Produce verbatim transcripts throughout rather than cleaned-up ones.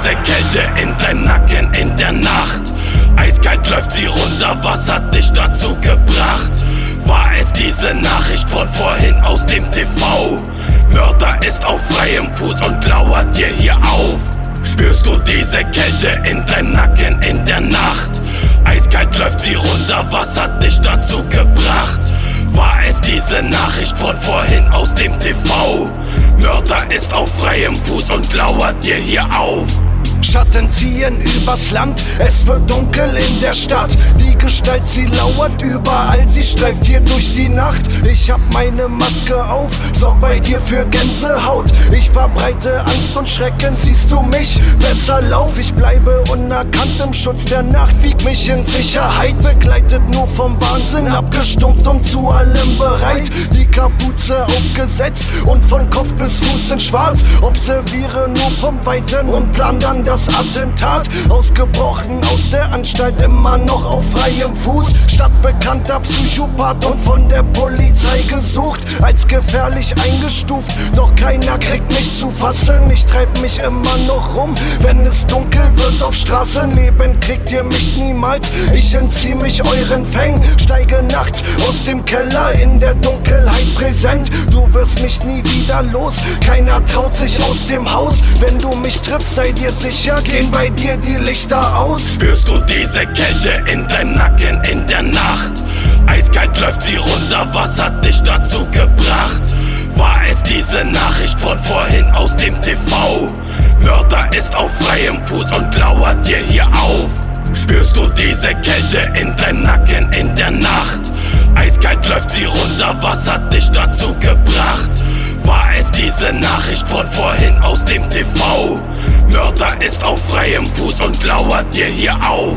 diese Kälte in dein Nacken in der Nacht? Eiskalt läuft sie runter, was hat dich dazu gebracht? War es diese Nachricht von vorhin aus dem T V? Mörder ist auf freiem Fuß und lauert dir hier auf. Spürst du diese Kälte in dein Nacken in der Nacht? Eiskalt läuft sie runter, was hat dich dazu gebracht? War es diese Nachricht von vorhin aus dem T V? Mörder ist auf freiem Fuß und lauert dir hier auf. Schatten ziehen übers Land, es wird dunkel in der Stadt. Die Gestalt, sie lauert überall, sie streift hier durch die Nacht. Ich hab meine Maske auf, sorg bei dir für Gänsehaut. Ich verbreite Angst und Schrecken, siehst du mich? Besser lauf, ich bleibe unerkannt im Schutz der Nacht. Wieg mich in Sicherheit, begleitet nur vom Wahnsinn. Abgestumpft und zu allem bereit, die Kapuze aufgesetzt und von Kopf bis Fuß in schwarz. Observiere nur vom Weiten und plan dann das Attentat. Ausgebrochen aus der Anstalt, immer noch auf freiem Fuß. Stadtbekannter Psychopath und von der Polizei gesucht, als gefährlich eingestuft. Doch keiner kriegt mich zu fassen. Ich treib mich immer noch rum, wenn es dunkel wird auf Straßen. Leben kriegt ihr mich niemals, ich entzieh mich euren Fängen. Steige nachts aus dem Keller, in der Dunkelheit präsent. Du wirst mich nie wieder los, keiner traut sich aus dem Haus. Wenn du mich triffst, sei dir sicher, gehen bei dir die Lichter aus. Spürst du diese Kälte in dein Nacken in der Nacht? Eiskalt läuft sie runter, was hat dich dazu gebracht? War es diese Nachricht von vorhin aus dem T V? Mörder ist auf freiem Fuß und lauert dir hier auf. Spürst du diese Kälte in dein Nacken in der Nacht? Eiskalt läuft sie runter, was hat dich dazu gebracht? War es diese Nachricht von vorhin aus dem T V? Mörder ist auf freiem Fuß und lauert dir hier auf.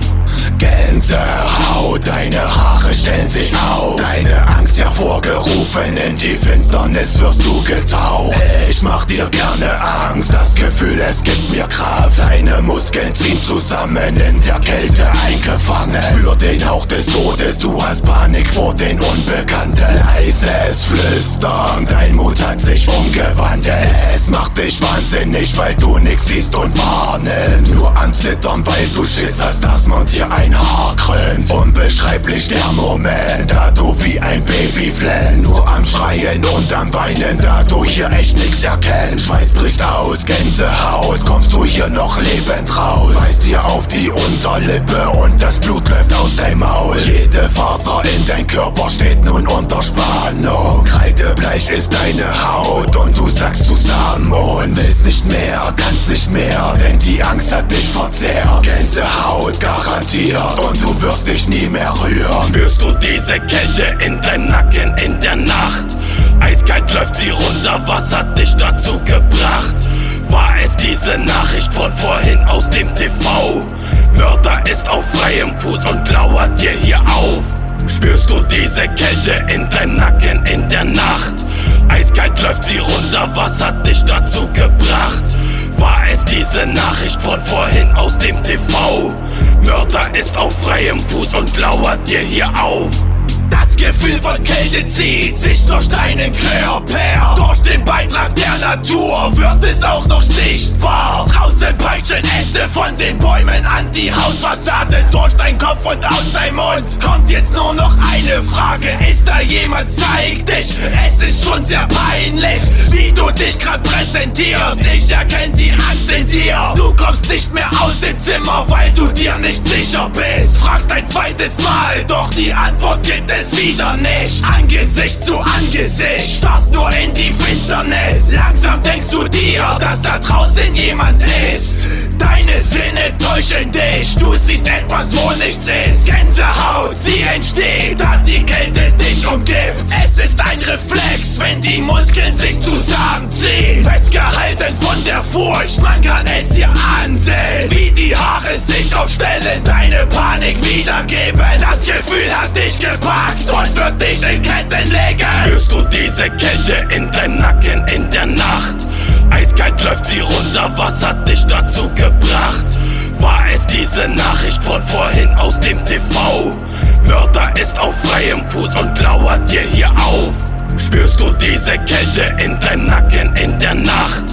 Gänsehaut, deine Haare stellen sich auf. Deine Angst hervorgerufen, in die Finsternis wirst du getaucht. Ich mach dir gerne Angst, das Gefühl, es gibt mir Kraft. Deine Muskeln ziehen zusammen, in der Kälte eingefangen. Spür den Hauch des Todes, du hast Panik vor den Unbekannten. Leises Flüstern, dein Mut hat sich umgewandelt. Es macht dich wahnsinnig, weil du nix siehst und wahrnimmst. Nur am Zittern, weil du Schiss hast, dass man dir ein Haar krümmt. Unbeschreiblich der Moment, da du wie ein Baby flennst. Nur am Schreien und am Weinen, da du hier echt nix erkennst. Schweiß bricht aus, Gänsehaut, kommst du hier noch lebend raus. Beißt dir auf die Unterlippe und das Blut läuft aus deinem Maul. Jede Faser in dein Körper steht nun unter Spannung. Kreidebleich ist deine Haut und du sagst zusammen und willst nicht mehr, kannst nicht mehr, denn die Angst hat dich verzehrt. Gänsehaut garantiert und du wirst dich nie mehr rühren. Spürst du diese Kälte in dein Nacken in der Nacht? Eiskalt läuft sie runter, was hat dich dazu gebracht? War es diese Nachricht von vorhin aus dem T V? Mörder ist auf freiem Fuß und lauert dir hier auf. Spürst du diese Kälte in dein Nacken in der Nacht? Eiskalt läuft sie runter, was hat dich dazu gebracht? War es diese Nachricht von vorhin aus dem T V? Mörder ist auf freiem Fuß und lauert dir hier auf. Das Gefühl von Kälte zieht sich durch deinen Körper. Durch den Beitrag der Natur wird es auch noch sichtbar. Draußen peitschen Äste von den Bäumen an die Hausfassade. Durch dein Kopf und aus deinem Mund kommt jetzt nur noch eine Frage. Ist da jemand? Zeig dich. Es ist schon sehr peinlich, wie du dich grad präsentierst. Ich erkenn die Angst in dir. Du kommst nicht mehr aus dem Zimmer, weil du dir nicht sicher bist. Fragst ein zweites Mal, doch die Antwort gibt es wieder nicht. Angesicht zu Angesicht, starrst nur in die Finsternis. Langsam denkst du dir, dass da draußen jemand ist. Deine Sinne täuschen dich, du siehst etwas, wo nichts ist. Gänsehaut, sie entsteht, da die Kälte dich umgibt. Es ist ein Reflex, wenn die Muskeln sich zusammenziehen. Festgehalten von der Furcht, man kann es dir ansehen. Wie die Haare sich aufstellen, deine Panik wiedergeben. Das Gefühl hat dich gepackt und wird dich in Ketten legen. Spürst du diese Kälte in dein Nacken in der Nacht? Eiskalt läuft sie runter, was hat dich dazu gebracht? War es diese Nachricht von vorhin aus dem T V? Mörder ist auf freiem Fuß und lauert dir hier auf. Spürst du diese Kälte in dein Nacken in der Nacht?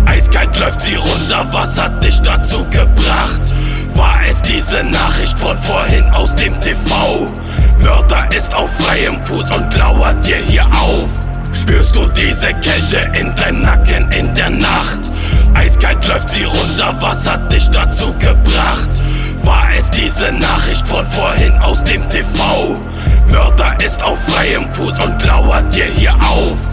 Eiskalt läuft sie runter, was hat dich dazu gebracht? War es diese Nachricht von vorhin aus dem T V? Mörder ist auf freiem Fuß und lauert dir hier auf. Spürst du diese Kälte in deinem Nacken in der Nacht? Eiskalt läuft sie runter, was hat dich dazu gebracht? War es diese Nachricht von vorhin aus dem T V? Mörder ist auf freiem Fuß und lauert dir hier auf.